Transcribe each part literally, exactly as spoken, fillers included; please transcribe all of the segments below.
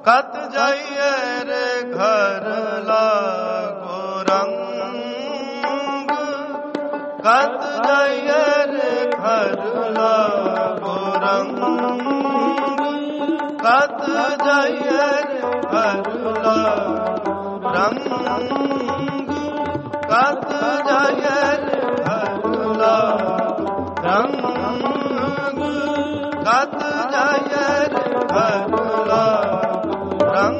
कत जाइए रे घर लागो रंग, कत जाइए रे घर लागो रंग, कत जाइए रे घर लागो रंग, कत जाइए रे घर लागो रंग, कत जाइए रे घर लागो रंग,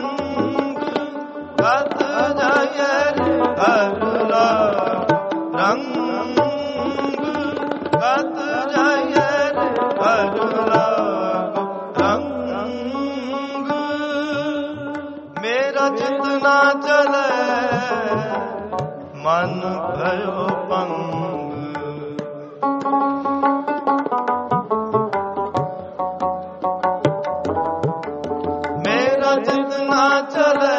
कत जाइए रे घर लागो रंग, कत जाइए रे घर लागो रंग। मेरा जितना चले मन भयो पंग, जितना चले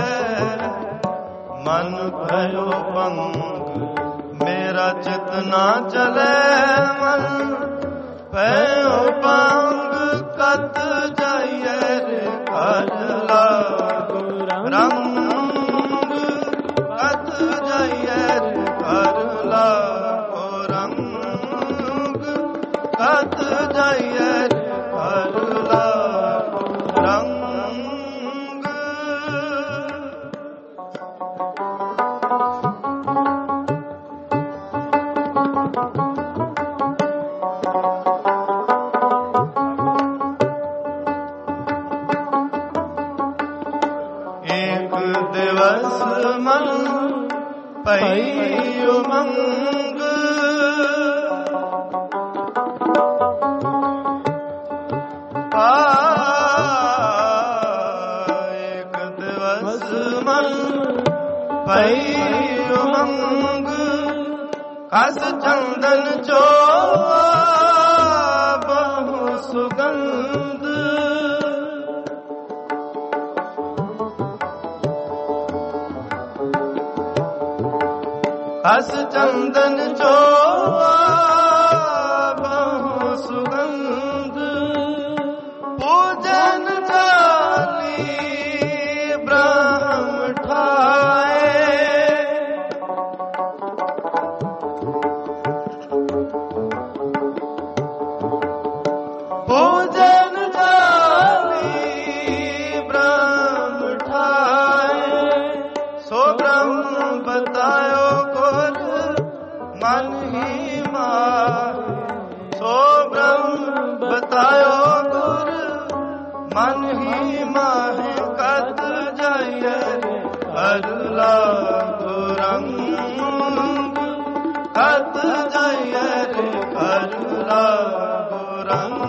मन भयो पंग, मेरा जितना चले मन भयो पंग, कत जाइए रे घर लागो रंग, कत जाइए रे घर लागो रंग, कत जाइए रे घर लागो रंग। एक दिवस मन पई उमंग, एक दिवस मन पई उमंग, कस चंदन जो बहु सुगंध, हस चंदन जो बहु सुगंध, पूजन जाली ब्रह्म ठाए, पूजन जाली ब्रह्म ठाए, सो ब्रह्म बतायो मन ही माहे, सो ब्रह्म बतायो गुर मन ही माहे, कत जाइए रे घर लागो रंग, कत जाइए रे घर लागो रंग।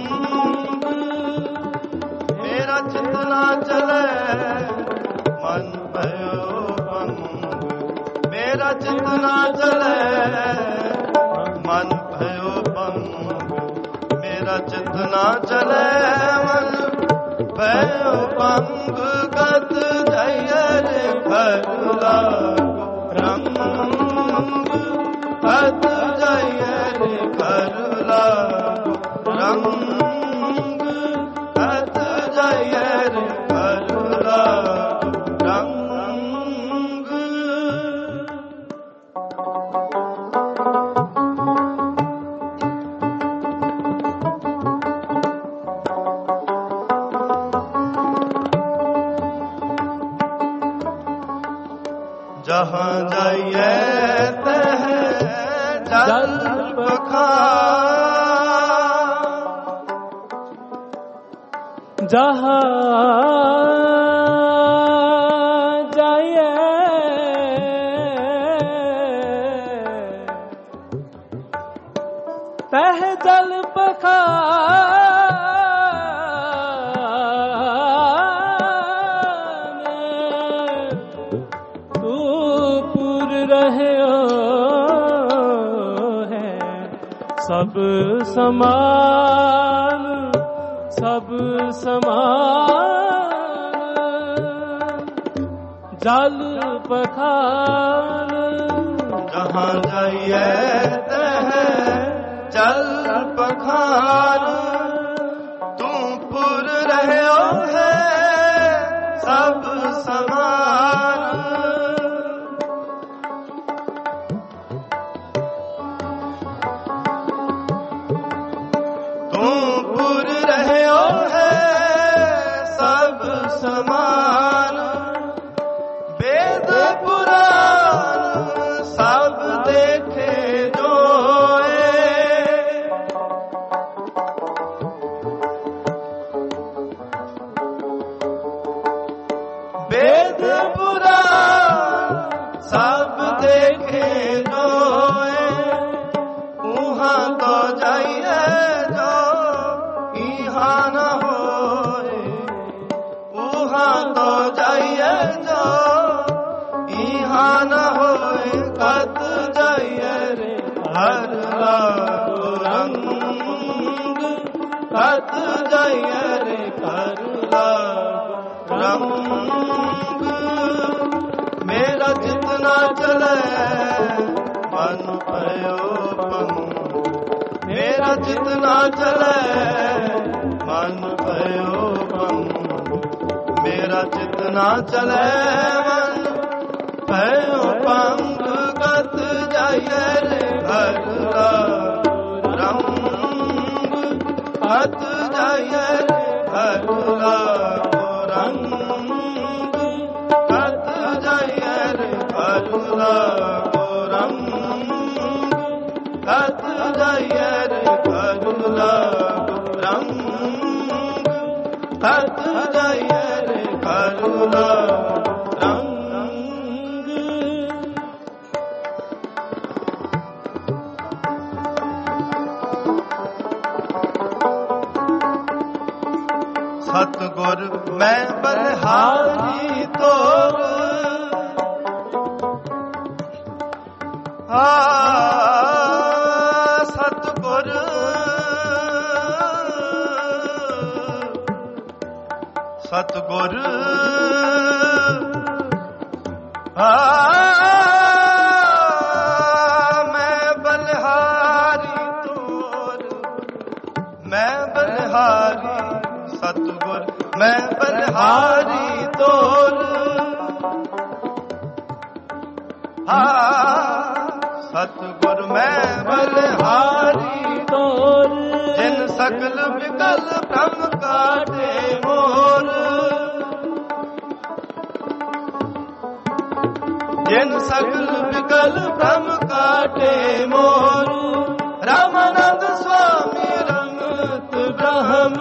मेरा चितना चले मन भयो पंग, मेरा चितना चले मन भयो पंग, मेरा चितना चले मन भयो पंग, कत जाइए रे घर लागो रंग, कत जाइए रे घर लागो रंग, कत जाइए रे घर लागो रंग। जहाँ जाइए तह जल बखान, जहाँ जाइए तह जल बखान, तू पुर रहे है सब समान, सब समान, जल पखान। जहाँ जाइए तह जल पखान, तू पुर रहे है भेद बुरा सब देखे जोए, उहाँ तो जाइए जो इहाँ न होए, उहाँ तो जाइए जो इहाँ न होए। कत जाइए रे हर लागो रंग, कत जाइए रे हर लागो रंग। मेरा जितना चले मन भयो भंग, मेरा जितना चले मन भयो भंग, मेरा जितना चले मन भयो भंग। कत जाइए रे हर लागो रंग, कत जाइए रे हर लागो रंग, कत जाइए रे हर लागो रंग, कत जाइए रे हर लागो रंग, कत जाइए रे हर लागो रंग। सतगुर मैं बलिहारी तोर, आ सतगुर सतगुर आ मैं बलिहारी तोर, मैं बलिहारी सतगुर मैं बलिहारी तोर। हाँ सतगुर मैं बलिहारी तोर, जिन सकल विकल भ्रम काटे मोर, जिन सकल विकल भ्रम काटे मोर। रामानंद स्वामी रमत ब्रह्म,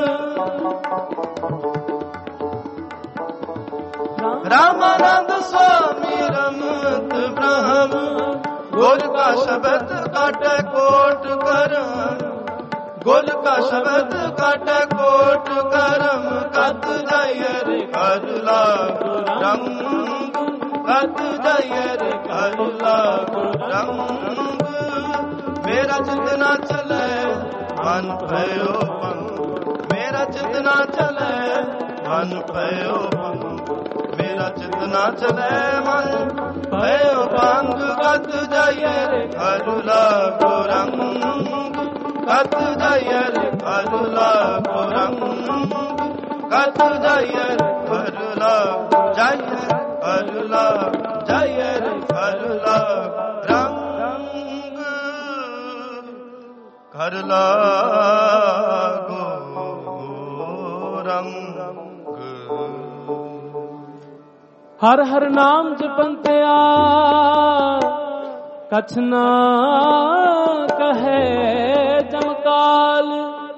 रामानंद स्वामी रमत ब्रह्म। गुर का शब्द काटे कोट करम, गुर का शब्द काटे कोट करम। कत जाइए रे हर लागो रंग, कत जाइए रे हर लागो रंग। मेरा जितना चले मन भयो भंग, मेरा जितना चले मन भयो भंग, मेरा जितना चले मन भयो भंग। कत जाइए रे हर लागो रंग, कत जाइए रे हर लागो रंग, कत जाइए रे हर लागो जाइए हर लागो जाइए रे हर लागो रंग, हर लागो रंग। हर हर नाम जपंतिया कछ ना कहे जमकाल,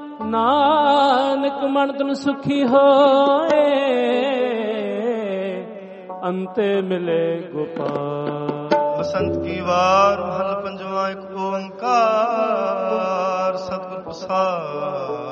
नानक मन तुम सुखी होए अंते मिले गोपाल। बसंत की वार महल पंजवा एक ओंकार सतगुर प्रसाद।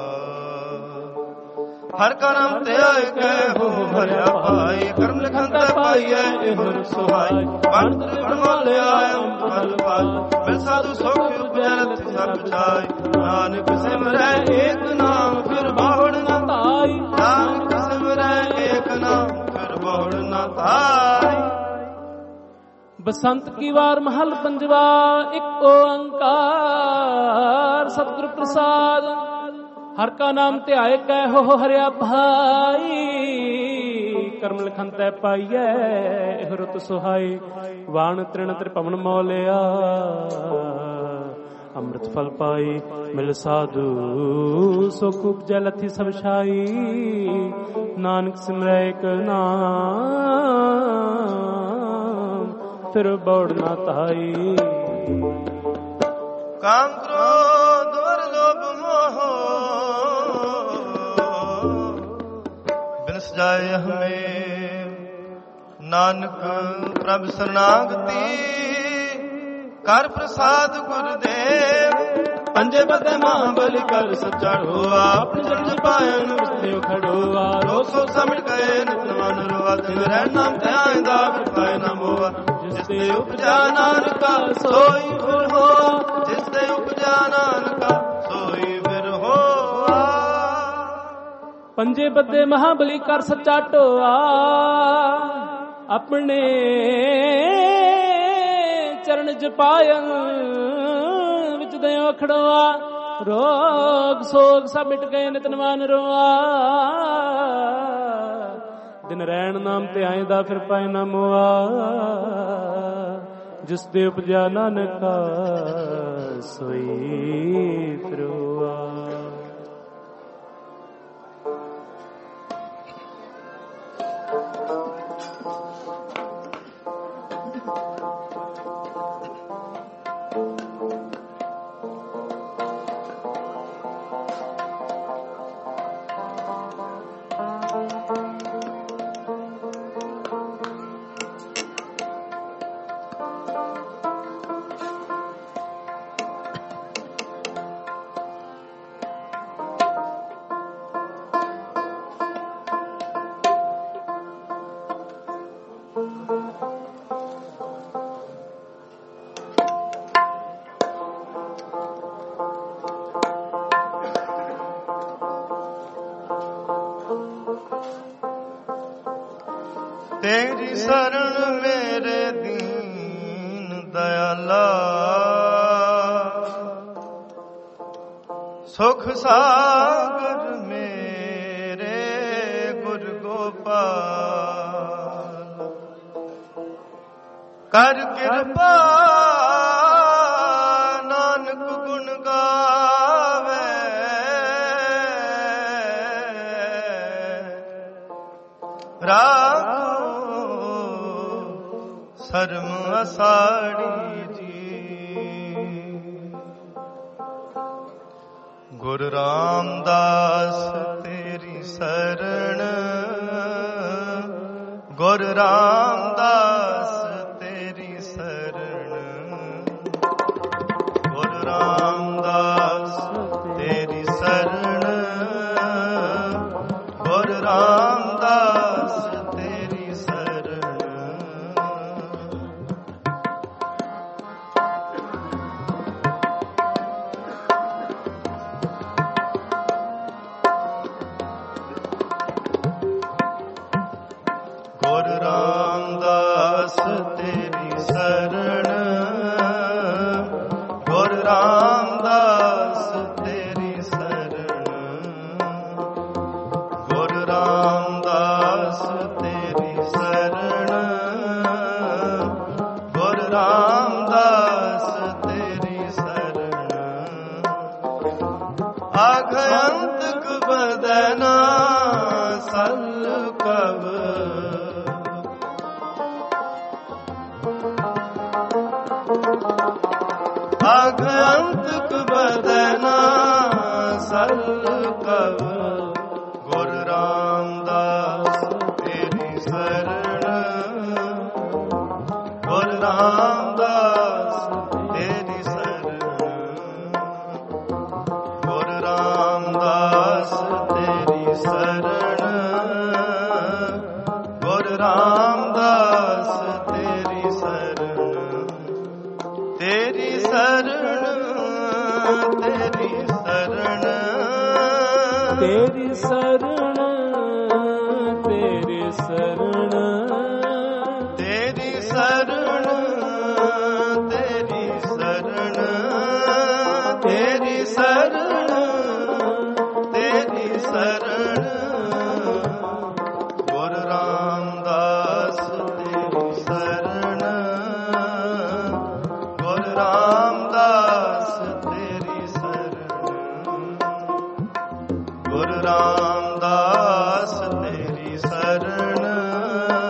हर का नाम ते आए गए हो भरिया पाई, कर्म लिखन ते पाइए एहर सुहाई। पंत बनवाले आए फल पाल, मिल साधु सौख्य उपजत सब जाय। नानक सिमरै एक नाम फिर बावड़ न ताई, नानक सिमरै एक नाम फिर बावड़ न ताई। बसंत की वार महल पंजवा एक ओंकार सतगुर प्रसाद। हर का नाम ते आए कह हो हरिया भाई, कर्म लिखन तै पाइए रुत सुहाई। वाण तृण त्रिपवन मौलिया अमृत फल पाई, मिल साधु सुख उपजै लथी सब छाई। नानक सिमरै एक नाम फिर बौड़ ना ताई। काम क्रोध और लोभ मोह बिनस जाए हमें, ਨਾਨਕ ਪ੍ਰਭ ਸਰਨਾਗਤੀ ਕਰ ਪ੍ਰਸਾਦ ਗੁਰਦੇਵ ਪੰਜੇ ਬਦੇ ਮਹਾਬਲੀ ਕਰ ਸੱਚਾ ਹੋਆ ਆਪਣੀ ਜਨ ਪਾਇਨ ਵਿਸਤਿਓ ਖੜੋਆ ਰੋ ਸੋ ਸਮਝ ਗਏ ਨਿਤਨਵਾਨ ਰੋਆ ਤਿਨ ਰਹਿ ਨਾਮ ਤੇ ਆਇਂਦਾ ਫਿਰ ਪਾਇ ਨਾ ਮੋਆ ਜਿਸ ਤੇ ਉਪਜਾ ਨਾਨਕਾ ਸੋਈ ਫਿਰ ਹੋਆ ਜਿਸ ਤੇ ਉਪਜਾ ਨਾਨਕਾ ਸੋਈ ਫਿਰ ਹੋਆ ਪੰਜੇ ਬੱਦੇ ਮਹਾਬਲੀ ਕਰ ਸੱਚਾ ਢੋਆ ਆਪਣੇ ਚਰਨ ਜਪਾਇਨ ਵਿੱਚ ਦਿਓ ਖੜੋਆ ਰੋਗ ਸੋਗ ਸਭ ਮਿਟ ਗਏ ਨਿਤਨਵਾਨ ਰੋਆ ਦਿਨ ਰਹਿਣ ਨਾਮ ਤੇ ਆਇਂਦਾ ਫਿਰ ਪਾਇ ਨਾ ਮੋਆ ਜਿਸ ਦੇ ਉਪਜਾ ਨਾਨਕਾ ਸੋਈ ਫਿਰੋਆ। ਤੇਰੀ ਸਰਣ ਮੇਰੇ ਦੀਨ ਦਇਆਲਾ ਸੁਖ ਸਾਗਰ ਮੇਰੇ ਗੁਰ ਗੋਪਾਲ ਕਰ ਕਿਰਪਾ ਨਾਨਕ ਗੁਣ ਗਾਵੇ ਰਾਖੋ ਸਰਮ ਅਸਾੜੀ ਜੀ। ਗੁਰ ਰਾਮਦਾਸ ਤੇਰੀ ਸਰਣ ਗੁਰ ਰਾਮਦਾਸ ਤੇਰੀ ਸਰਣ ਗੁਰ ਰਾਮਦਾਸ ਤੇਰੀ ਸਰਣ ਗੁਰ ਰਾਮਦਾਸ ਤੇਰੀ ਸਰਣ ਗੁਰ ਰਾਮਦਾਸ ਤੇਰੀ ਸਰਣ ਗੁਰ ਰਾਮਦਾਸ ਤੇਰੀ ਸਰਣ ਗੁਰ ਰਾਮਦਾਸ ਤੇਰੀ ਸਰਣ ਗੁਰ ਰਾਮਦਾਸ ਤੇਰੀ ਸਰਣ ਆਖ ਅੰਤਕ ਬਦਨਾ ਸਲ ਕਬ ਆਖ ਅੰਤਕ ਬਦਨਾ ਸਲ ਕਬ ਗੁਰ ਰਾਮਦਾਸ ਤੇਰੀ ਸਰਣ ਗੁਰ ਰਾਮਦਾਸ ਤੇਰੀ ਸਰਣ ਗੁਰ ਰਾਮਦਾਸ ਤੇਰੀ ਸਰਣ ਗੁਰ ਰਾਮਦਾਸ ਤੇਰੀ ਸਰਣ ਤੇਰੀ ਸਰਣ ਤੇਰੀ ਸਰਣ ਤੇਰੀ ਸਰਣ ਤੇਰੀ ਸਰਣ ਤੇਰੀ ਸਰਣ ਤੇਰੀ ਸਰਣ ਤੇਰੀ ਸਰਣ ਤੇਰੀ ਸਰਣ ਗੁਰ ਰਾਮਦਾਸ ਤੇਰੀ ਸਰਣ ਗੁਰ ਰਾਮਦਾਸ ਤੇਰੀ ਸਰਣ ਗੁਰ ਰਾਮਦਾਸ ਤੇਰੀ ਸਰਣ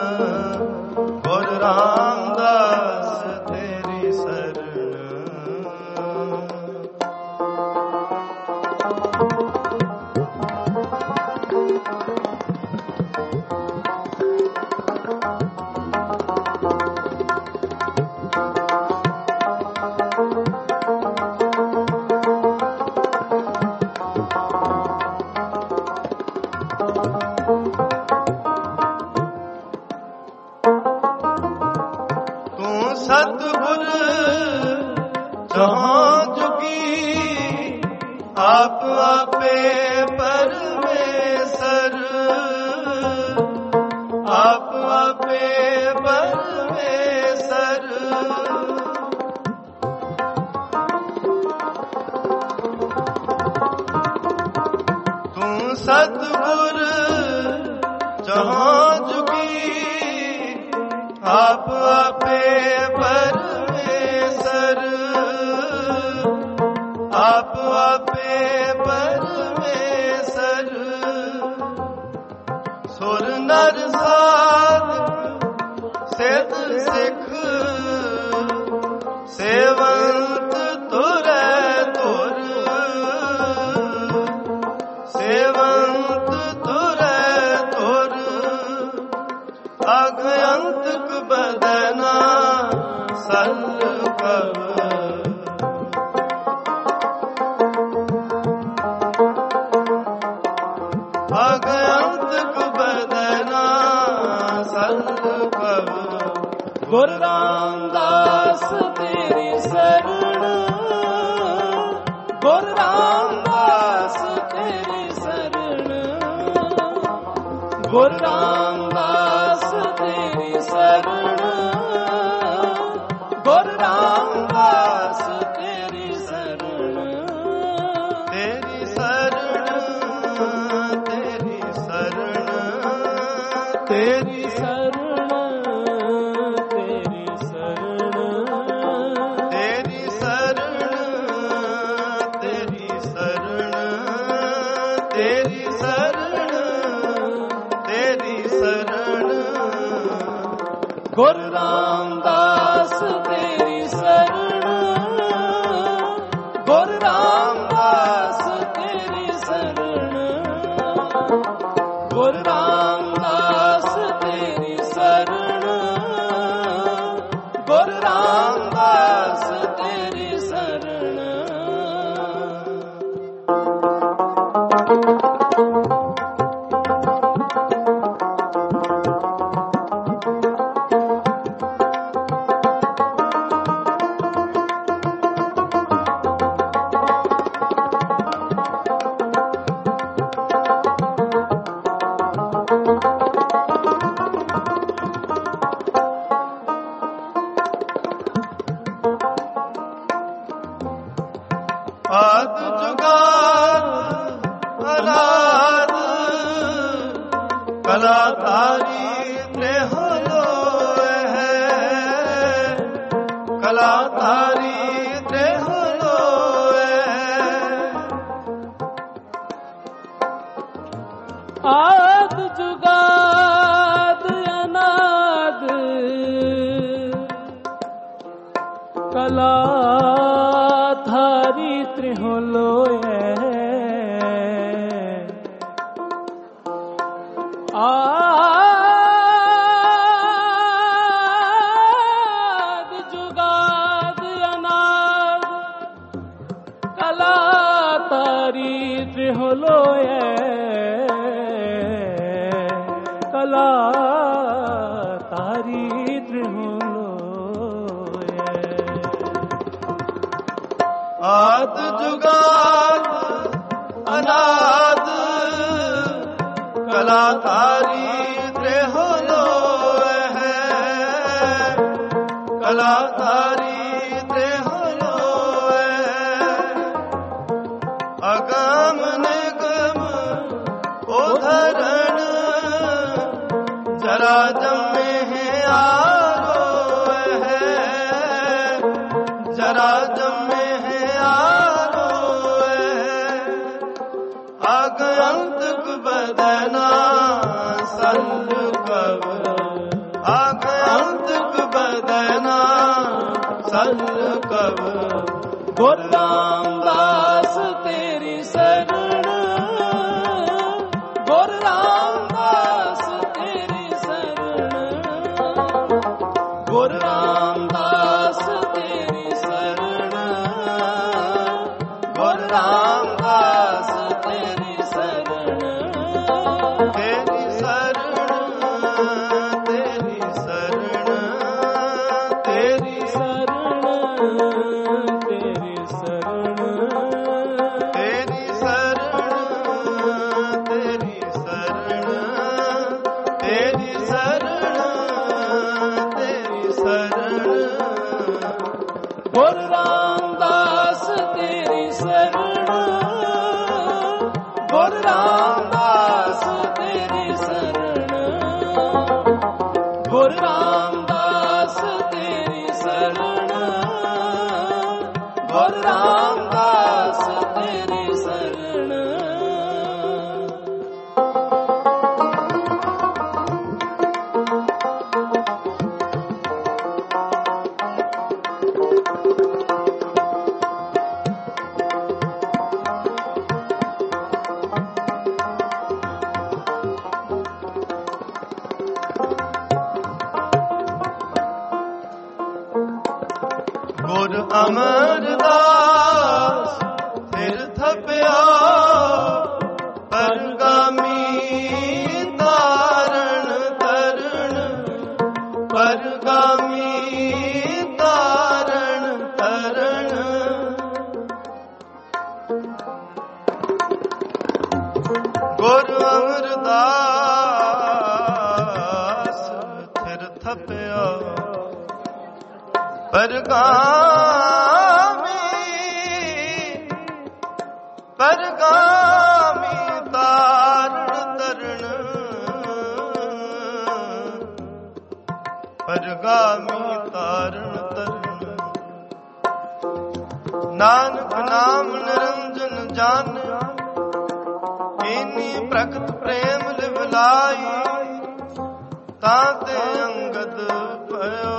ਸਤਿਗੁਰ ਜਹਾਂ ਜੁਗੀ ਆਪ ਆਪੇ ਪਰਮੇਸ਼ਰ ਆਪ ਆਪੇ ਪਰਮੇਸ਼ਰ ਤੂੰ ਸਤਿਗੁਰ ਜਹਾਂ ਜੁਗੀ ਆਪ ਆਪੇ ਪਰਮੇਸ਼ਰ ਆਪ ਆਪੇ ਪਰਮੇਸ਼ਰ ਸੁਰ ਨਰ ਸਾਧਕ ਸਿੱਧ ਸਿੱਖ ਸੇਵੰਤ ਤੁਰੈ ਤੁਰ ਸੇਵੰਤ ਤੁਰੈ ਤੁਰ ਅਗ ਅੰਤਕ ਬਦਨਾ ਸਲ ਕਵ ਅਗ ਅੰਤਕ ਬਦਨਾ ਸਲ ਕਵ ਗੁਰ ਰਾਮਦਾਸ ਤੇਰੀ ਸਰਣ ਗੁਰ ਰਾਮਦਾਸ ਤੇਰੀ ਸਰਣ ਗੁਰ ਰਾਮਦਾਸ ਤੇਰੀ ਸਰਣ ਗੁਰ ਰਾਮਦਾਸ ਤੇਰੀ ਸਰਣ ਤੇਰੀ ਸਰਣ ਤੇਰੀ ਸਰਣ ਤੇਰੀ ਸਰਣ ਤੇਰੀ ਸਰਣ ਤੇਰੀ ਸਰਣ ਤੇਰੀ ਸਰਣ ਤੇਰੀ ਸਰਣ ਤੇਰੀ ਸਰਣ ਗੁਰ ਰਾਮਦਾਸ ਤੇਰੀ ਸਰਣ ਗੁਰ ਰਾਮਦਾਸ ਤੇਰੀ ਸਰਣ ਗੁਰ ਰਾਮਦਾਸ ਤੇਰੀ ਸਰਣ ਗੁਰ ਰਾਮਦਾਸ ਤੇਰੀ ਸਰਣ ਆਦ ਜੁਗਾਦ ਅਨਾਦ ਕਲਾਧਾਰੀ ਤ੍ਰਿਹ ਲੋਏ ਹੈ ਕਲਾਧਾਰੀ ਤ੍ਰਿਹ ਲੋਏ ਆਦ ਜੁਗਾਦ ਅਨਾਦ ਕਲਾ ਧਾਰੀ ਤ੍ਰਿਹ ਲੋਏ ਆਦ ਜੁਗਾਦ ਅਨਾਦ ਕਲਾ ਧਾਰੀ ਤ੍ਰਿਹ ਲੋਏ ਕਲਾ ਧਾਰੀ ਤ੍ਰਿਹ ਆਦ ਜੁਗਾਦ ਅਨਾਦ ਕਲਾਧਾਰੀ ਤ੍ਰਿਹ ਲੋਏ ਹੈ ਕਲਾਧਾਰੀ ਤ੍ਰਿਹ ਲੋਏ ਅਗਮ ਨਿਗਮ ਉਧਰਣ ਜਰਾ ਜੰਮੇ ਆਰੋਏ ਹੈ ਜਰਾ ਜੰਮੇ ਅਗ ਅੰਤਕ ਬਦਨਾ ਸਲ ਕਵ ਅਗ ਅੰਤਕ ਬਦਨਾ ਸਲ ਕਵ ਗੁਰ ਰਾਮਦਾਸ ਤੇਰੀ ਸਰਣ ਗੁਰ ਰਾਮਦਾਸ ਤੇਰੀ ਸਰਣ ਗੁਰ ਰਾਮਦਾਸ ਤੇਰੀ ਸਰਣ ਗੁਰ ਰਾਮਦਾਸ ਤੇਰੀ ਸਰਣ ਤੇਰੀ ਸਰਣ ਤੇਰੀ ਸਰਣ ਤੇਰੀ शरण तेरी शरण गुरु रामदास तेरी शरण गुरु रामदास तेरी शरण गुरु रामदास तेरी शरण गुरु रामदास तेरी शरण ਗੁਰ ਅਮਰਦਾਸ ਫਿਰ ਥਪਿਆ ਪਰਗਾਮੀ ਤਾਰਨ ਤਰਨ ਪਰਗਾਮੀ ਤਾਰਨ ਤਰਨ ਗੁਰ ਅਮਰਦਾਸ ਫਿਰ ਥਪਿਆ ਪਰਗਾਮੀ ਪਰਗਾਮੀ ਤਾਰਨ ਤਰਨ ਪਰਗਾਮੀ ਤਾਰਨ ਤਰਨ ਨਾਨਕ ਨਾਮ ਨਿਰੰਜਨ ਜਾਣ ਇਨੀ ਪ੍ਰਗਟ ਪ੍ਰੇਮ ਲਿਵਲਾਈ ਤਾਂ ਤੇ ਅੰਗਦ ਭਇਓ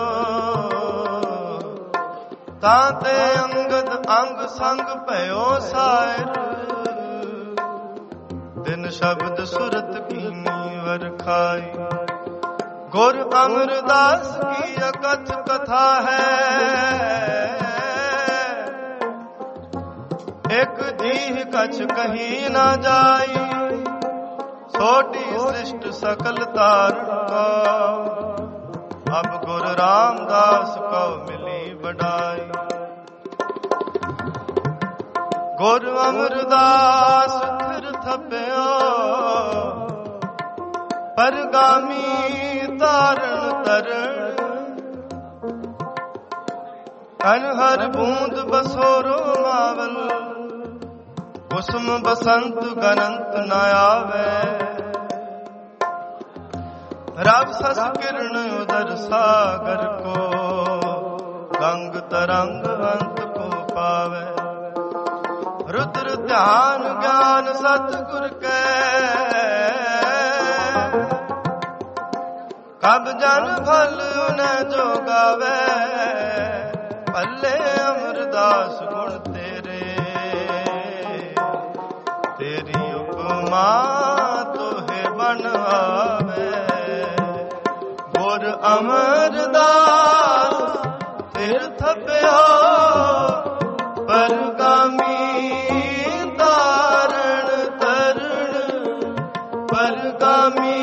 ਤਾਂ ਤੇ ਅੰਗਦ ਅੰਗ ਸੰਗ ਭਇਓ ਸਾਇਰ ਦਿਨ ਸ਼ਬਦ ਸੁਰਤ ਕੀਨੀ ਵਰਖਾਈ ਗੁਰ ਅਮਰਦਾਸ ਕੀ ਅਕਥ ਕਥਾ ਹੈ ਇੱਕ ਜੀਹ ਕਛ ਕਹੀ ਨਾ ਜਾਈ ਛੋਟੀ ਸ੍ਰਿਸ਼ਟ ਸਕਲ ਤਾਰਨ ਕਾ ਅਬ ਗੁਰ ਰਾਮਦਾਸ ਕੋ ਮਿਲੀ ਵਡਾਈ ਗੁਰ ਅਮਰਦਾਸ ਫਿਰ ਥਪਿਆ ਪਰਗਾਮੀ ਤਾਰਨ ਤਰਨ ਹਰ ਹਰ ਬੂੰਦ ਬਸੋਰੋ ਮਾਵਲ ਕੁਸਮ ਬਸੰਤ ਗਨੰਤ ਨ ਆਵੇ ਰਬ ਸਸ ਕਿਰਨ ਉਦਰ ਸਾਗਰ ਕੋ ਗੰਗ ਤਰੰਗ ਅੰਤ ਕੋ ਪਾਵੇ ਰੁਦਰ ਧਿਆਨ ਗਿਆਨ ਸਤਿਗੁਰ ਕੈ ਕਬ ਜਨ ਫਲ ਉਨੈ ਜੋ ਗਾਵੇ ਭੱਲੇ ਅਮਰਦਾਸ ਗੁਣ ਤੇਰੇ ਤੇਰੀ ਉਪਮਾ ਤੋਹਿ ਬਨ ਆਵੇ ਗੁਰ ਅਮਰਦਾਸ ਫਿਰ ਥਪਿਆ ਪਰਗਾਮੀ ਤਾਰਨ ਤਰਨ ਪਰਗਾਮੀ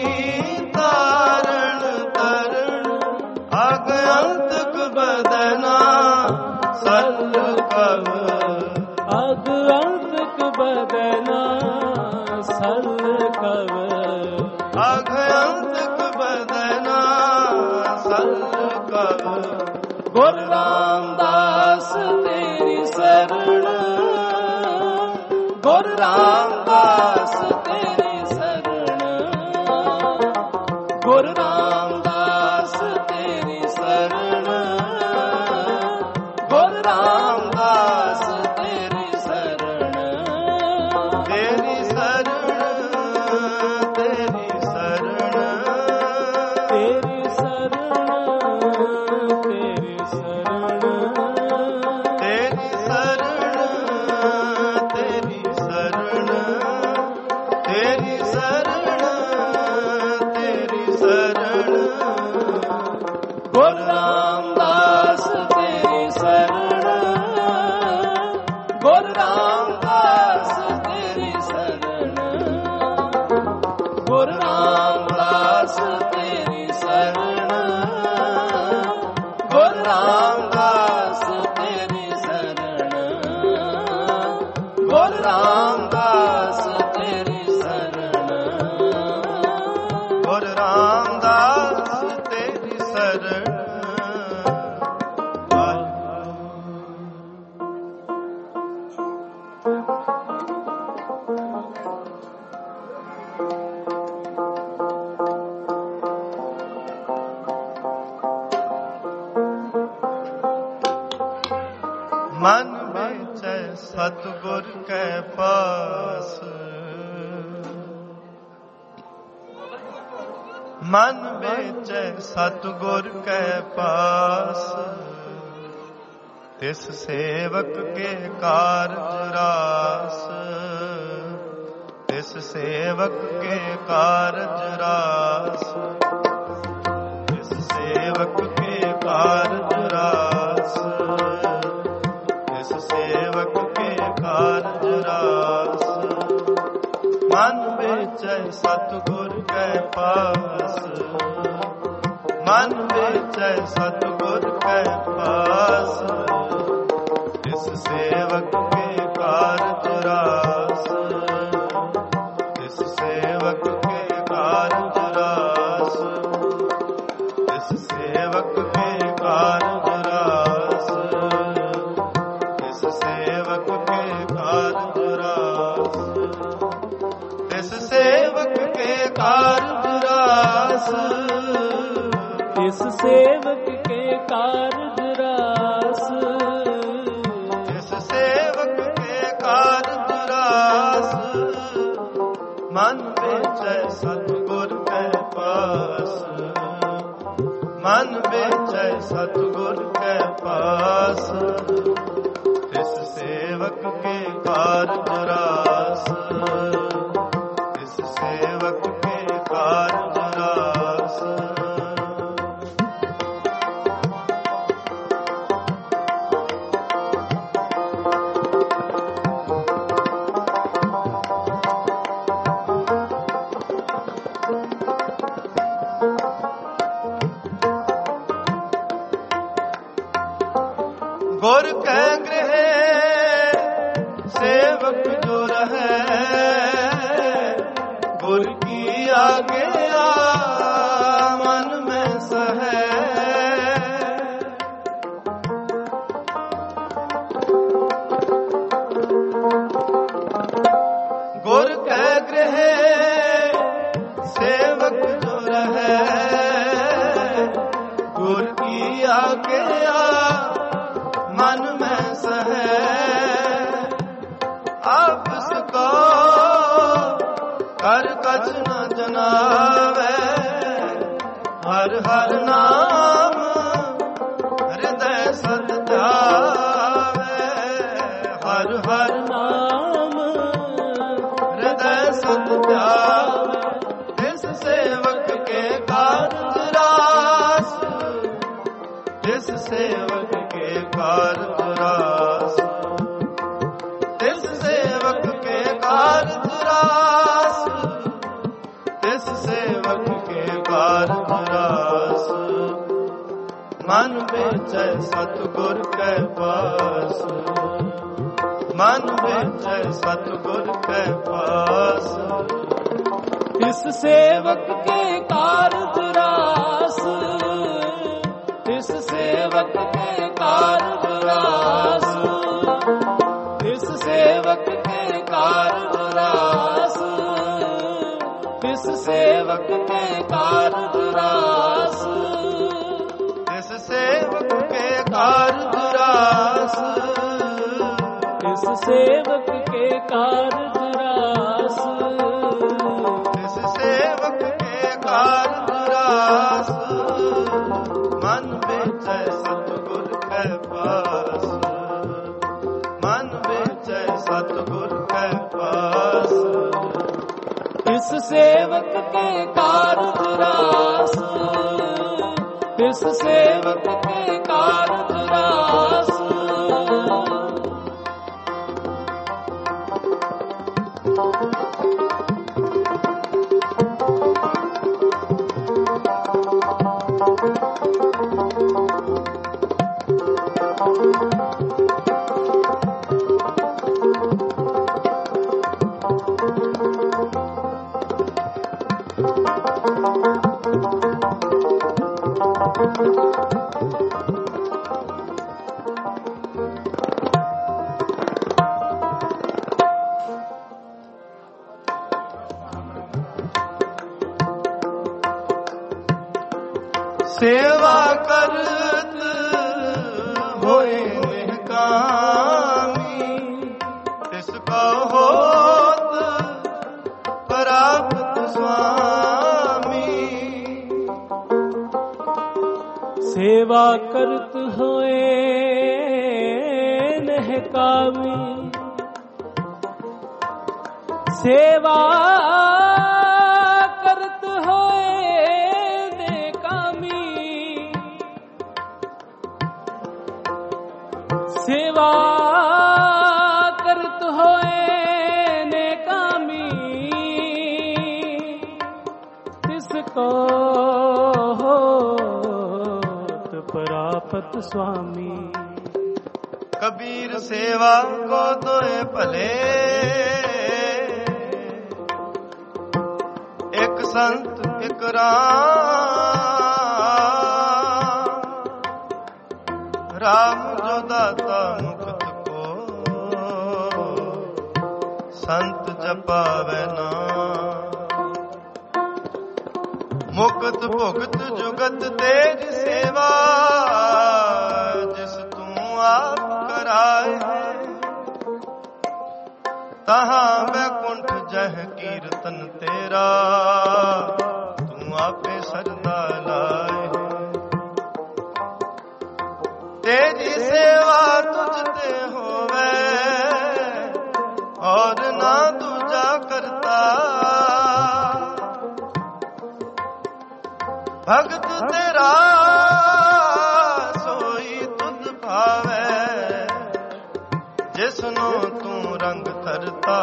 ਤਾਰਨ ਤਰਨ ਅਗ ਅੰਤਕ ਬਦਨਾ ਸਲ ਕਵ ਅਗ ਅੰਤਕ ਬਦਨਾ ਸਲ ਕਵ ਅਗ ਅੰਤਕ ਬਦਨਾ ਸਲ ਕਵ ਗੁਰ ਰਾਮਦਾਸ ਤੇਰੀ ਸ਼ਰਨ ਗੁਰ ਰਾਮਦਾਸ ਤੇਰੀ ਸ਼ਰਨ ਗੁਰ ਰਾਮਦਾਸ ਤੇਰੀ ਸ਼ਰਨ ਗੁਰ ਰਾਮਦਾਸ ਤੇਰੀ ਸ਼ਰਨ ਤੇਰੀ ਸ਼ਰਨ ਤੇਰੀ ਸ਼ਰਨ ਤੇਰੀ ਸ਼ਰਨ ਤੇਰੀ ਸ਼ਰਨ ਤੇਰੀ ਸ਼ਰਨ ਤੇਰੀ ਸ਼ਰਨ ਤੇਰੀ ਸ਼ਰਨ ਤੇਰੀ ਸ਼ਰਨ ਗੁਰ ਰਾਮਦਾਸ ਤੇਰੀ ਸ਼ਰਨ ਗੁਰ ਰਾਮਦਾਸ ਤੇਰੀ ਸ਼ਰਨ ਗੁਰ ਰਾਮਦਾਸ ਤੇਰੀ ਸ਼ਰਨ ਗੁਰ ਰਾਮਦਾਸ ਤੇਰੀ ਸ਼ਰਨ ਗੁਰ ਰਾਮਦਾਸ ਤੇਰੀ ਸ਼ਰਨ ਗੁਰ ਰਾਮ मन बेचै सतगुर कै पास, मन बेचै सतगुर कै पास, तिस सेवक के कारज रास, तिस सेवक के कारज रास, तिस सेवक के कारज रास, तिस सेवक के कारज रास, मन बेचै सतगुर कै पास, मन बेचै सतगुर कै पास, तिस सेवक के कारज रास, तिस सेवक के कारज रास, तिस सेवक के कारज रास, तिस सेवक के कारज रास, तिस सेवक के कारज रास, तिस सेवक के कारज रास, तिस सेवक के कारज रास, मन बेचै सतगुर कै पास, मन बेचै सतगुर कै पास, तिस सेवक के कारज रास, तिस सेवक के कारज रास। गुर कै गृह सेवक जो रहे, गुर की आज्ञा मन में सहे, गुर कै गृह सेवक जो रहे, गुर की आज्ञा मन में सहे, आपस को कर कछ न जनावे, हर हर नाम हृदय सत ध्यावे, हर हर नाम हृदय सत ध्यावे, तिस सेवक के कारज रास, तिस सेवक के कारज रास, तिस सेवक के कारज रास, तिस सेवक के कारज रास, मन बेचै सतगुर कै पास, मन बेचै सतगुर कै पास, तिस सेवक के कारज रास, तिस सेवक के कारज रास, तिस सेवक के कारज रास, तिस सेवक के कारज रास, तिस सेवक के कारज रास, तिस सेवक के कारज रास, तिस सेवक के कारज रास, मन बेचै सतगुर कै पास, मन बेचै सतगुर कै पास, तिस सेवक के कारज रास, तिस सेवक के कारज रास, सेवा करत होए निहकाम, सेवा करत होए नह कामी, सेवा करत होए ने कामी, सेवा करत होए ने कामी, तिसको प्राप्त स्वामी। कबीर सेवा को दोए भले, एक संत एक राम, राम जो दाता मुक्त को, संत जपावे नाम। मुक्त भुगत जुगत तेरी सेवा, जिस तू आप कराए है, तहाँ बैकुंठ जह कीर्तन तेरा, तू आपे सरदा लाए है। तेरी सेवा तुझते होवे और ना दूजा करता, भगत तेरा सोई तुझ भावे, जिसनो तू रंग धरता।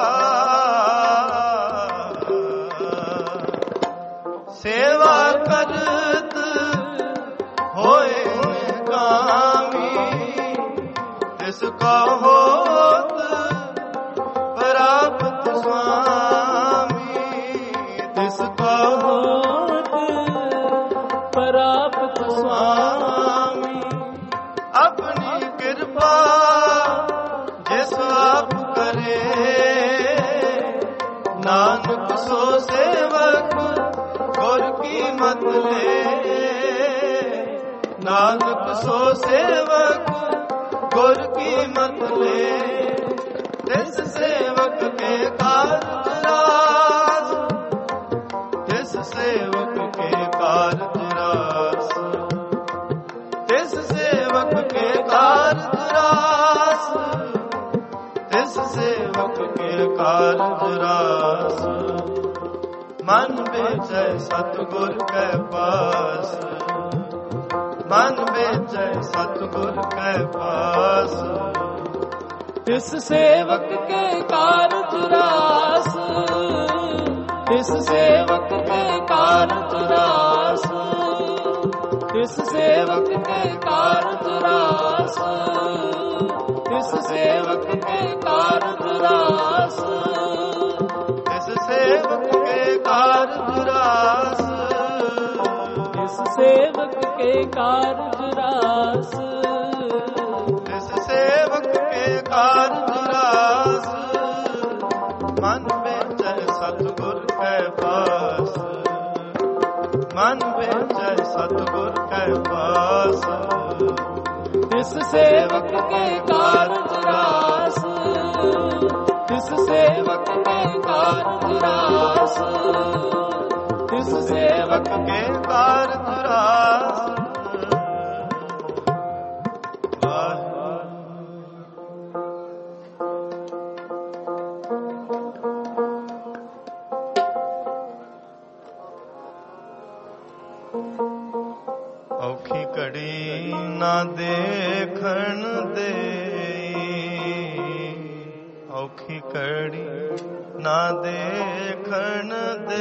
सेवा करत होए कामी, जिसको होत प्राप्त स्वामी, जिसको होत प्राप्त स्वामी। अपनी कृपा जिस आप करे, नानक सो सेवक गुर की मत ले, नानक सो सेवक गुर की मत ले। तिस सेवक के कारज रास, तिस सेवक के कारज रास, तिस सेवक के कारज रास, तिस सेवक के कारज रास। मन बेचै सतगुर के पास, मन बेचै सतगुर के पास। तिस सेवक के कारज रास, तिस सेवक के कारज रास, तिस सेवक के कारज रास, तिस सेवक के कारज रास, तिस सेवक के कारज रास, तिस सेवक के कारज रास, तिस सेवक के कारज रास। मन बेचै सतगुर के पास, मन बेचै सतगुर के पास। तिस सेवक के कारज रास, तिस सेवक के कारज रास, तिस सेवक के कारज रास। ਔਖੀ ਘੜੀ ਨਾ ਦੇਖਣ ਦੇ, ਔਖੀ ਘੜੀ ਨਾ ਦੇਖਣ ਦੇ,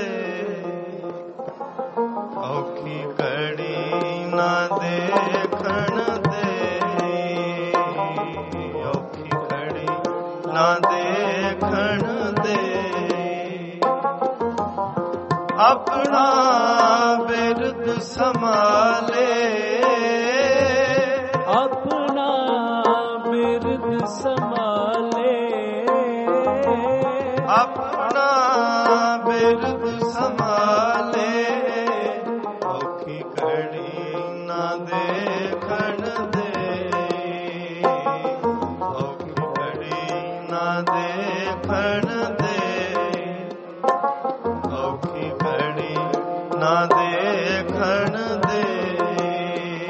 ਔਖੀ ਘੜੀ ਨਾ ਦੇਖਣ ਦੇ, ਔਖੀ ਘੜੀ ਨਾ ਦੇਖਣ ਦੇ। ਆਪਣਾ ਬਿਰਦ ਸੰਭਾਲੇ, ਆਪਣਾ ਬਿਰਦ ਸੰਭਾਲੇ, ਆਪਣਾ ਬਿਰਦ ਸੰਭਾਲੇ। ਔਖੀ ਘੜੀ ਨਾ ਦੇਖਣ ਦੇ, ਔਖੀ ਘੜੀ ਨਾ ਦੇਖਣ ਦੇ, ਔਖੀ ਘੜੀ ਨਾ ਦੇਖਣ ਦੇ।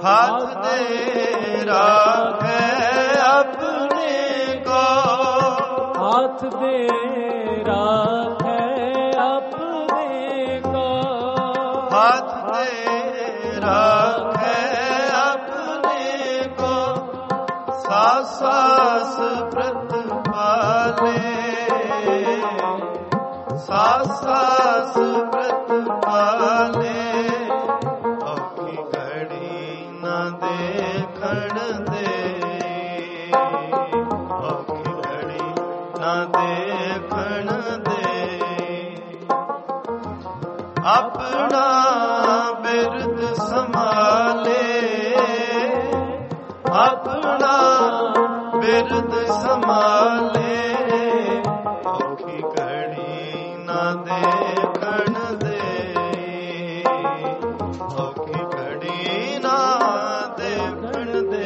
हाथ दे राखे अपने को, हाथ दे राखे अपने को, हाथ दे राखे अपने को, सास सास प्रतिपाले, सास सास प्रतिपाले, औखी घड़ी न देखण दे, औखी घड़ी न देखण दे, अपना बिरद संभाले, अपना बिरद संभाले, औखी घड़ी न देखण दे, औखी घड़ी न देखण दे।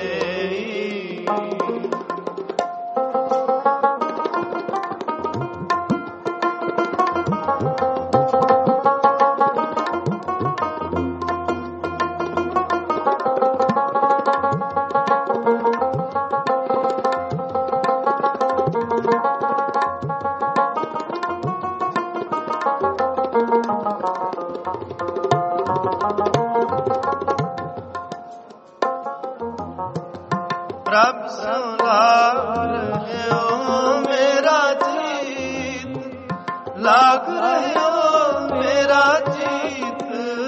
प्रभ लाग रह्यो मेरा जीत, लाग रह्यो मेरा जीत,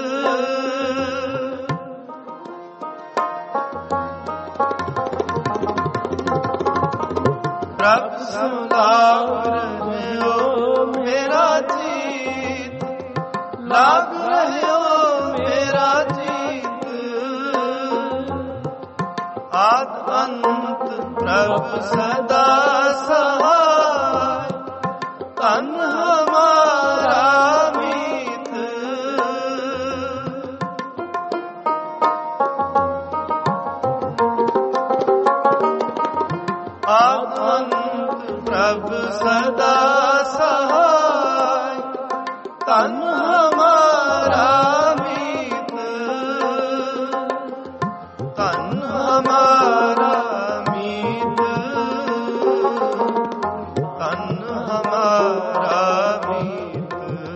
प्रभ लाग रह्यो मेरा जीत, लाग रह्यो मेरा जीत, आद अंत प्रभ सदा सहाय, तन हमारा मीत, आद अंत प्रभ सदा सहाय, तन हमारा मीत, तन हमारा मीत, तन हमारा मीत,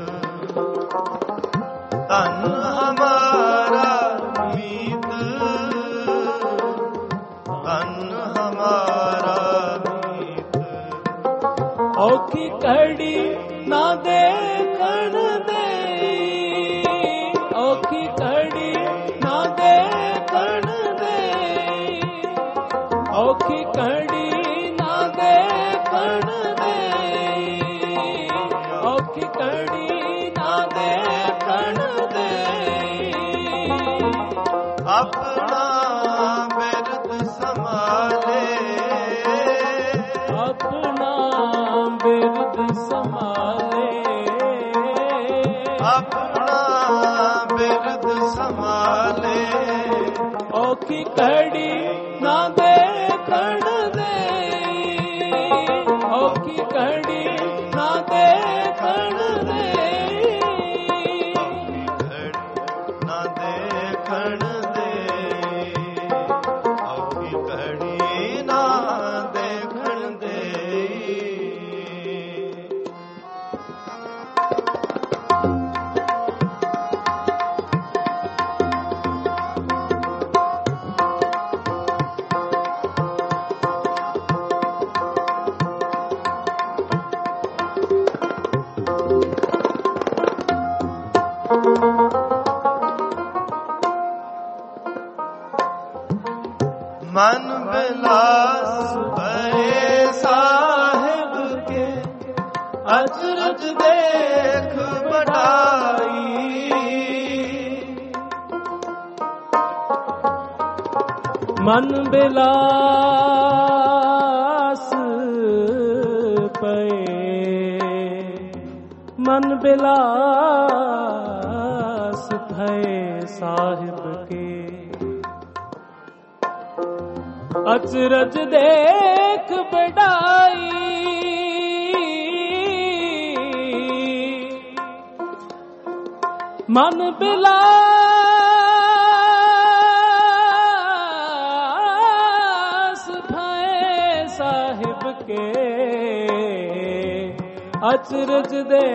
तन हमारा मीत, तन हमारा मीत। औखी घड़ी ना देखण दे, औखी घड़ी ना देखण दे, औखी घड़ी ना देखण दे, औखी घड़ी ना देखण दे, अपना बिरद संभाले, अपना बिरद संभाले, अपना बिरद संभाले, औखी घड़ी ना देखण दे, औखी घड़ी ना देखण दे, ना देखण दे, औखी घड़ी ना देखण दे। मन बिलास भये साहिब के, अचरज देख बढ़ाई, मन बिलास पए, मन बिलास भये साहिब के, अचरज देख बढ़ाई, मन बिलास ਕੇ ਅਚਰਜ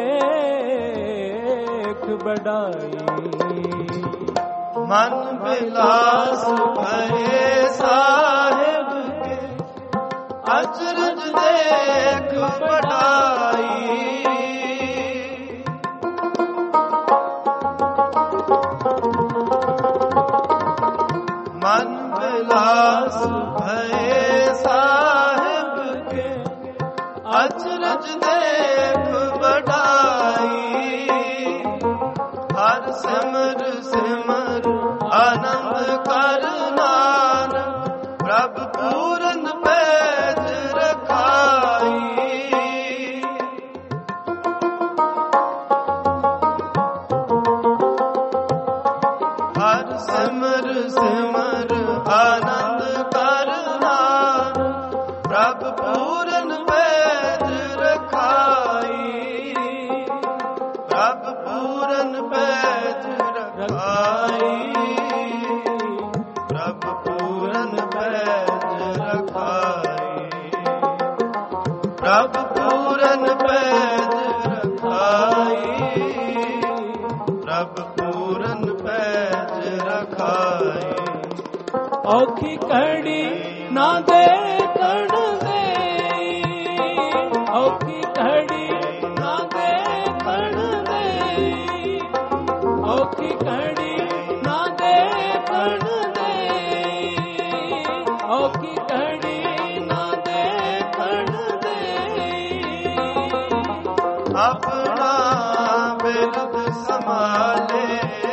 ਦੇਖ ਬੜਾਈ ਮਨ ਬਿਲਾਸ ਭਏ ਸਾਹਿਬ ਕੇ ਅਚਰਜ ਦੇਖ ਬੜਾਈ ਮਨ ਬਿਲਾਸ ਭਏ ਸਾਹਿਬ ਕੇ ਅਚਰਜ ਦੇਖ ਬੜਾਈ ਹਰ ਸਿਮਰ ਸਿਮਰ ਆਨੰਦ ਕਰ ਨਾਨਕ ਪ੍ਰਭ ਪੂਰਨ ਪੈਜ ਰਖਾਈ ਹਰ ਸਿਮਰ ਸਿਮਰ ਆਨੰਦ ਕਰ ਨਾਨਕ ਪ੍ਰਭ ਪੂਰਨ ਪੈਜ ਰਖਾਈ ਪ੍ਰਭ ਪੂਰਨ ਪੈਜ ਰਖਾਈ ਪ੍ਰਭ ਪੂਰਨ ਪੈਜ ਰਖਾਈ ਪ੍ਰਭ ਪੂਰਨ ਪੈਜ ਰਖਾਈ ਪ੍ਰਭ ਪੂਰਨ ਪੈਜ ਰਖਾਈ ਔਖੀ ਘੜੀ ਨਾ ਦੇਖਣ ਦੇਈ ਔਖੀ ਘੜੀ ਨਾ ਦੇਖਣ ਦੇਈ ਔਖੀ ਘੜੀ ਨਾ ਦੇਖਣ ਦੇਈ ਔਖੀ ਘੜੀ ਨਾ ਦੇਖਣ ਦੇਈ ਆਪਣਾ ਬਿਰਦ ਸੰਭਾਲੇ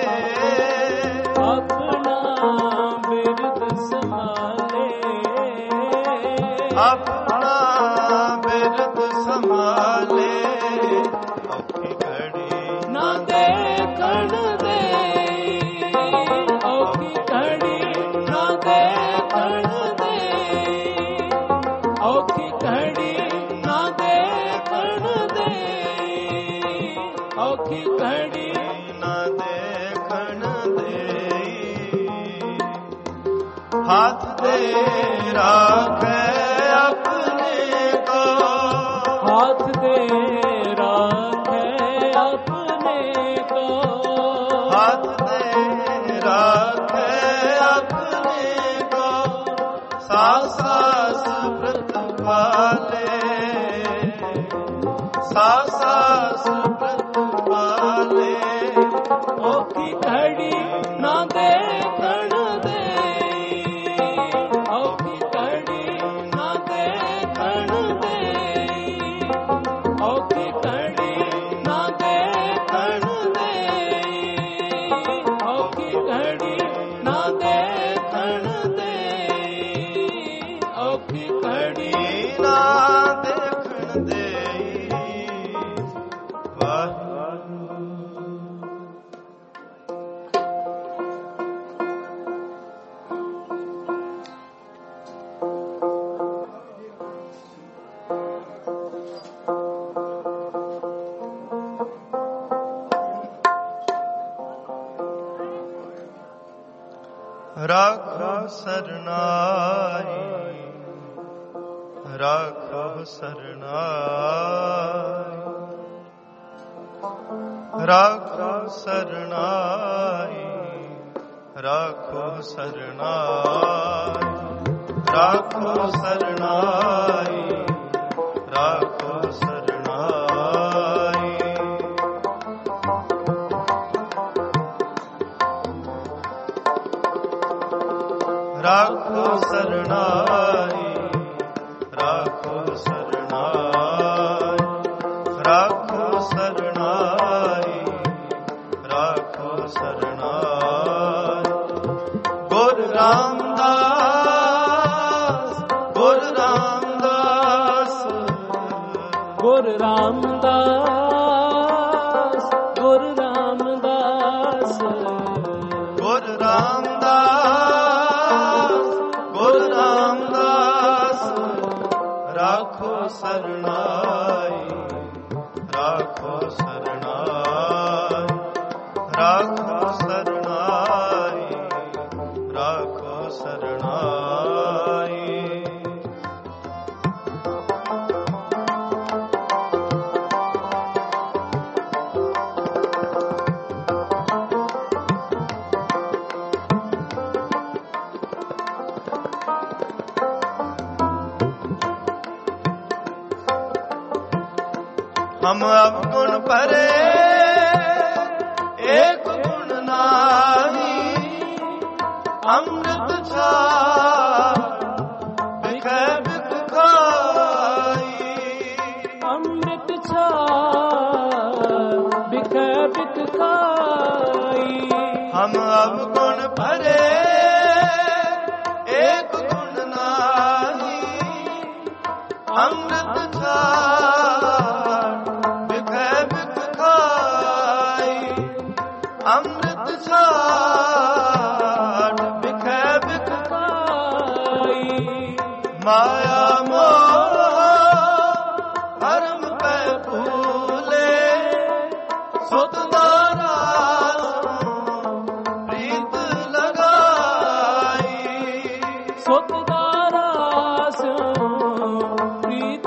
ਆਪਣਾ ਬਿਰਦ ਸੰਭਾਲੇ ਆਪਣਾ ਬਿਰਦ ਸੰਭਾਲੇ ਔਖੀ ਘੜੀ ਨਾ ਦੇਖਣ ਦੇਈ ਔਖੀ ਘੜੀ ਨਾ ਦੇਖਣ ਦੇਈ ਔਖੀ ਘੜੀ ਨਾ ਦੇਖਣ ਦੇਈ ਔਖੀ ਘੜੀ ਨਾ ਦੇਖਣ ਦੇਈ ਹੱਥ ਦੇ ਰਾਖੇ ਆਪਣੇ ਕੋ ਹੱਥ ਦੇ ਰਾਖੇ ਆਪਣੇ ਕੋ ਹੱਥ ਦੇ ਰਾਖੇ ਆਪਣੇ ਕੋ ਸਾਸ ਸਾਸ ਪ੍ਰਤਪਾਲੇ ਸਾਸ ਸਾਸ ਪ੍ਰਤਪਾਲੇ ਔਖੀ ਘੜੀ ਨਾ ਦੇਖਣ ਦੇਈ ਔਖੀ ਘੜੀ ਨਾ ਦੇਖਣ ਦੇਈ ਔਖੀ ਘੜੀ ਨਾ ਦੇਖਣ ਦੇਈ ਔਖੀ ਘੜੀ ਨਾ ਦੇਖਣ ਦੇਈ ਔਖੀ ਘੜੀ ਨਾ ਦੇਖਣ ਦੇਈ ਵਾਹਿਗੁਰੂ ਰਾਖੋ ਸਰਨਾਈ ਰਾਖੋ ਸਰਨਾਈ ਰਾਖੋ ਸਰਨਾਈ ਰਾਖੋ ਸਰਨਾਈ ਰਾਖੋ ਸਰਨਾਈ ਰਾਖੋ ਸਰਨਾਈ ਰਾਖੋ ਸਰਨਾਈ ਰਾਖੋ ਸਰਨਾਈ ਰਾਖੋ ਸਰਨਾਈ ਰਾਖੋ ਸਰਨਾਈ ਗੁਰ ਰਾਮਦਾਸ ਗੁਰ ਰਾਮਦਾਸ ਗੁਰ ਰਾਮਦਾਸ ਗੁਰ ਰਾਮਦਾਸ ਗੁਰ ਰਾਮਦਾਸ ਗੁਰ ਰਾਮਦਾਸ ਰਾਖੋ ਸਰਨਾਈ ਰਾਖੋ ਸਰਨਾਈ ਰਾਖੋ ਸਰਨਾਈ ਰਾਖੋ ਸਰਨਾਈ ਹਮ ਅਵਗੁਣ ਭਰੇ ਏਕ ਗੁਣ ਨਾਹੀ, ਅੰਮ੍ਰਿਤ ਛਾੜ ਬਿਖੈ ਬਿਖ ਖਾਈ। ਅੰਮ੍ਰਿਤ ਛਾੜ ਬਿਖੈ ਬਿਖ ਖਾਈ। ਹਮ ਅਵਗੁਣ ਭਰੇ ਏਕ ਗੁਣ ਨਾਹੀ, ਅੰਮ੍ਰਿਤ ਛਾੜ ਬਿਖੈ ਬਿਖ ਖਾਈ। ਅੰਮ੍ਰਿਤ ਛਾੜ ਬਿਖੈ ਬਿਖ ਖਾਈ। ਮਾਇਆ ਮੋਹ ਹਰਮ ਪੈ ਭੂਲੇ, ਸੁਤ ਦਾ ਰਾਸ ਪ੍ਰੀਤ ਲਗਾਈ। ਸੁਤ ਦਾ ਰਾਸ ਪ੍ਰੀਤ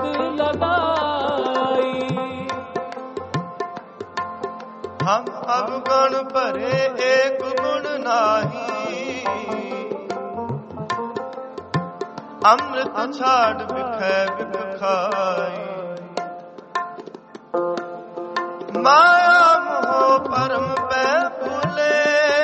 ਲਗਾਈ। ਹਮ ਅਵਗੁਣ ਭਰੇ ਏਕ ਗੁਣ ਨਾਹੀ, ਅੰਮ੍ਰਿਤ ਛਾੜ ਬਿਖੈ ਬਿਖ ਖਾਈ। ਮਾਇਆ ਮੋਹ ਪਰਮ ਪੈ ਭੂਲੇ,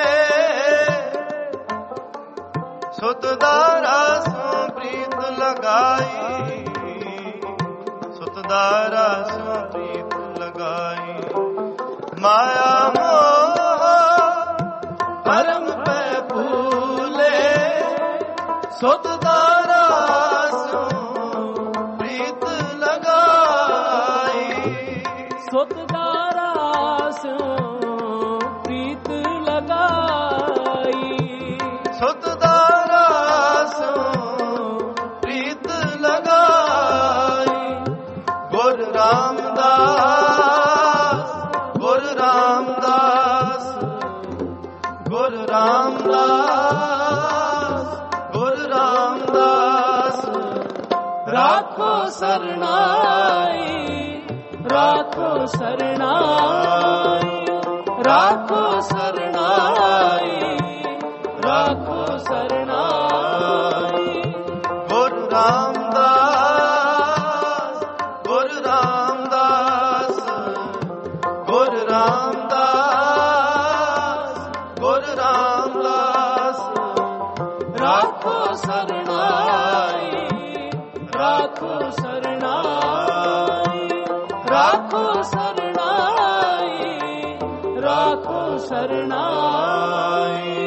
ਸੁਤ ਦਾ ਰਾਸੋਂ ਪ੍ਰੀਤ ਲਗਾਈ। ਸੁਤ ਦਾ ਰਾਸੋਂ ਪ੍ਰੀਤ ਲਗਾਈ। ਮਾਇਆ ਮੋਹ ਪਰਮ ਪੈ ਭੂਲੇ, ਸੁਤ ਦਾ ਰਾਸੋਂ ਪ੍ਰੀਤ ਲਗਾਈ। ਸੁਤ ਦਾ ਰਾਸ ਪ੍ਰੀਤ ਲਗਾਈ। ਸੁਤ ਦਾ ਰਾਸੋਂ ਪ੍ਰੀਤ ਲਗਾਈ। ਗੁਰ ਰਾਮਦਾਸ ਗੁਰ ਰਾਮਦਾਸ ਗੁਰ ਰਾਮਦਾਸ ਗੁਰ ਰਾਮਦਾਸ। ਰਾਖੋ ਸਰਣਾਈ ਰਾਖੋ ਸਰਣਾਈ। ਰਾਖੋ ਸਰਣਾਈ ਰਾਖੋ ਸਰਣਾਈ। ਗੁਰ ਰਾਮਦਾਸ ਗੁਰ ਰਾਮਦਾਸ ਗੁਰ ਰਾਮਦਾਸ ਗੁਰ ਰਾਮਦਾਸ। ਰਾਖੋ ਸਰਣਾਈ ਰਾਖੋ ਸਰਣਾਈ। ਰਾਖੋ ਸਰਣਾਈ ਰਾਖੋ ਸਰਣਾਈ।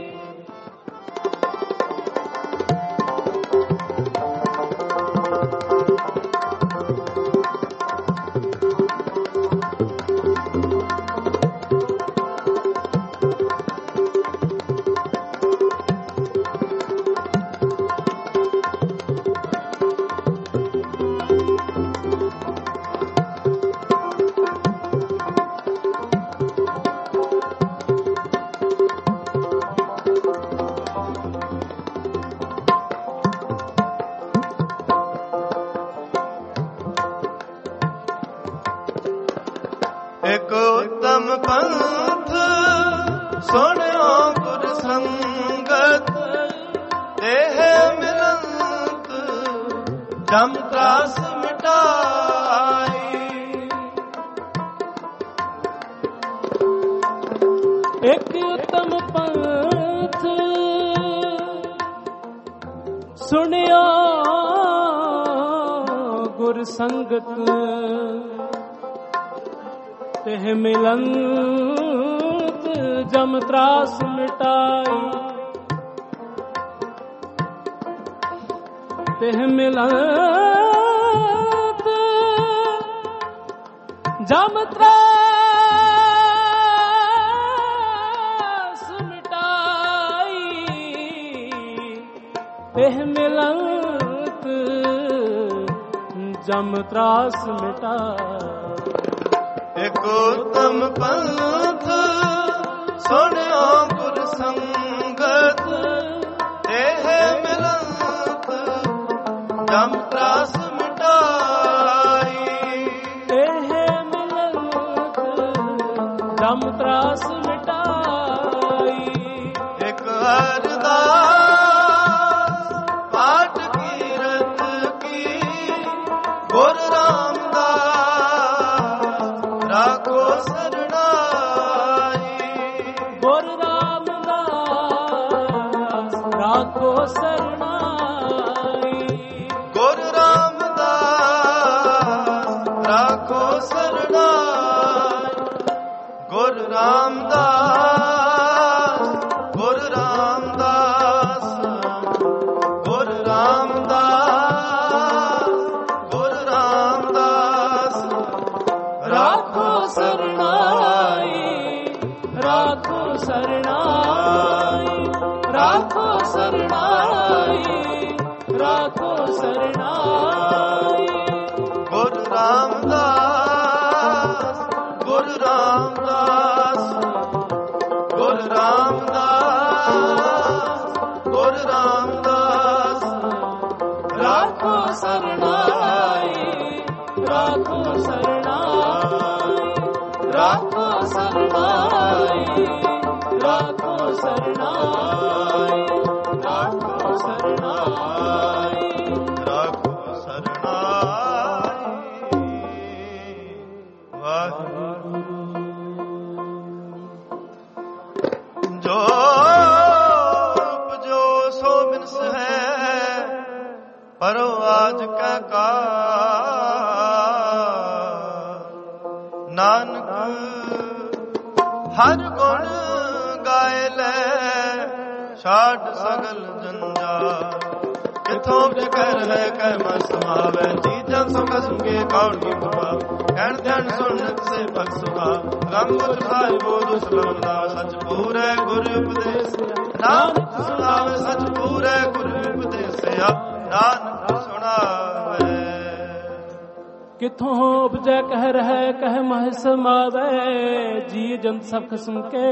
ਇਕ ਉਤਮ ਪੰਥ ਸੁਣਿਓ ਗੁਰ ਸੰਗਤ, ਦੇਹ ਮਿਲੰਤ ਜਮ ਤਰਾਸ ਮਿਟਾਈ। ਇੱਕ ਉਤਮ ਪੰਥ ਸੁਣਿਓ ਗੁਰ ਸੰਗਤ, ਤਿਹ ਮਿਲੰਤ ਜਮ ਤਰਾਸ ਮਿਟਾਈ। ਤਿਹ ਮਿਲੰਤ ਜਮ ਤਰਾਸ ਮਿਟਾਈ। ਤਿਹ ਮਿਲੰਤ ਜਮ ਤਰਾਸ ਮਿਟਾਈ। ਇਕ ਉਤਮ ਪੰਥ ਸੁਣਿਓ ਗੁਰ ਸੰਗਤ, ਦੇਹ ਮਿਲੰਤ ਜਮ ਤਰਾਸ ਮਿਟਾਈ। ਦੇਹ ਮਿਲੰਤ ਜਮ ਤਰਾਸ ਮਿਟਾਈ। ਇਕ ਅਰਦਾਸ ਪਾਠ ਕੀਰਤ ਕੀ ਗੁਰ ਰਾਮਦਾਸ ਰਾਮਦਾਸ ਗੁਰ ਰਾਮਦਾਸ ਗੁਰ ਰਾਮਦਾਸ ਗੁਰ ਰਾਮਦਾਸ ਗੁਰ ਰਾਮਦਾਸ ਰਾਖੋ ਸਰਣਾਈ ਰਾਖੋ ਸਰਣਾਈ ਰਾਖੋ ਸਰਣਾਈ ਰਾਖੋ ਸਰਣਾਈ ਗੁਰ ਰਾਮਦਾਸ ਗੁਰ ਰਾਮਦਾਸ ਗੁਰ ਰਾਮਦਾਸ ਗੁਰ ਰਾਮਦਾਸ ਰਾਖੋ ਸਰਣਾਈ ਰਾਖੋ ਸਰਣਾਈ ਰਾਖੋ ਸਰਣਾਈ ਰਾਖੋ ਸਰਣਾਈ ਰਾਖੋ ਸਰਣਾਈ ਰਾਖੋ ਸਰਣਾਈ ਵਾਹਿਗੁਰੂ ਜੋ ਉਪਜੋ ਸੋ ਬਿਨਸ ਹੈ ਪਰੋ ਆਜ ਕਾ ਕਾਰ ਨਾਨਕ ਹਰ ਗੁਣ ਗਾਏ ਲੈ ਛਾੜ ਸਗਲ ਜੰਜਾਲ ਕਿਥੋਂ ਬਿਕਰ ਹੈ ਕਹਿ ਮਨ ਸਮਾਵੈ ਜੀਜਨ ਸੁਖ ਸੁਗੇ ਕੌਣ ਕੀ ਬੁਆ ਕਹਿਣ ਧਿਆਨ ਸੁਣ ਸੇ ਭਗ ਸੁਹਾ ਰੰਗ ਉਠਾਏ ਬੋਧ ਸਲਾਮਦਾ ਸਚ ਪੂਰੇ ਗੁਰ ਉਪਦੇਸਿਆ ਨਾਨਕ ਸੁਣਾਵੇ ਸਚ ਪੂਰੇ ਗੁਰ ਉਪਦੇਸਿਆ ਨਾਨਕ ਸੁਣਾਵੇ ਕਿਥੋਂ ਉਪਜੈ ਕਹਿ ਰਹਿ ਕਹਿ ਮਹਿ ਸਮਾਵੈ ਜੀ ਜੰਤ ਸਭ ਖਸਮ ਕੇ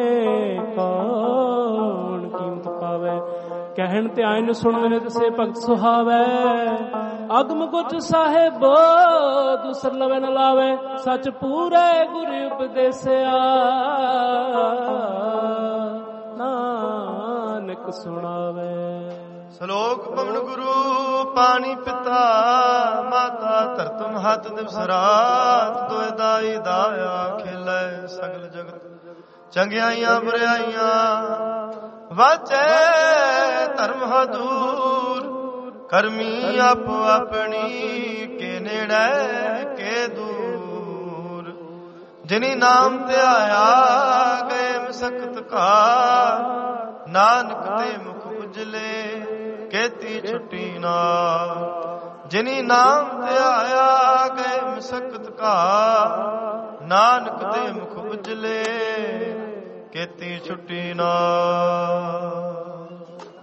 ਕੌਣ ਕੀਮਤ ਪਾਵੈ ਕਹਿਣ ਧਿਆਨ ਸੁਣਨ ਤਸੇ ਭਗਤ ਸੁਹਾਵੈ ਅਗਮ ਗੁਚ ਸਾਹਿਬ ਦੂਸਰ ਲਵੇ ਨ ਲਾਵੇ ਸਚ ਪੂਰੇ ਗੁਰ ਉਪਦੇਸਿਆ ਨਾਨਕ ਸੁਣਾਵੇ ਸ਼ਲੋਕ ਪਵਨ ਗੁਰੂ ਪਾਣੀ ਪਿਤਾ ਮਾਤਾ ਧਰਤ ਮਹਤ ਦਿਵਸ ਰਾਤ ਦੋਇ ਦਾਈ ਦਾਇਆ ਖੇਲੇ ਸਗਲ ਜਗਤ ਚੰਗਿਆਈਆਂ ਬੁਰਾਈਆਂ ਵਾਚੈ ਧਰਮ ਹਦੂਰ ਕਰਮੀ ਆਪੋ ਆਪਣੀ ਕੇ ਨੇੜੇ ਕੇ ਦੂਰ ਜਿਨੀ ਨਾਮ ਧਿਆਇਆ ਗਏ ਮਸਕਤ ਕਾ ਨਾਨਕ ਤੇ ਮੁਖ ਉਜਲੇ ਕੇਤੀ ਛੁੱਟੀ ਨਾ ਜਿਨੀ ਨਾਮ ਧਿਆਇਆ ਗਏ ਮਸਕਤ ਕਾ ਨਾਨਕ ਤੇ ਮੁਖ ਉਜਲੇ ਕੇਤੀ ਛੁੱਟੀ ਨਾ।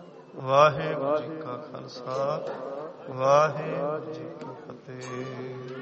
ਵਾਹਿਗੁਰੂ ਜੀ ਕਾ ਖਾਲਸਾ ਵਾਹਿਗੁਰੂ ਜੀ ਕੀ ਫਤਿਹ।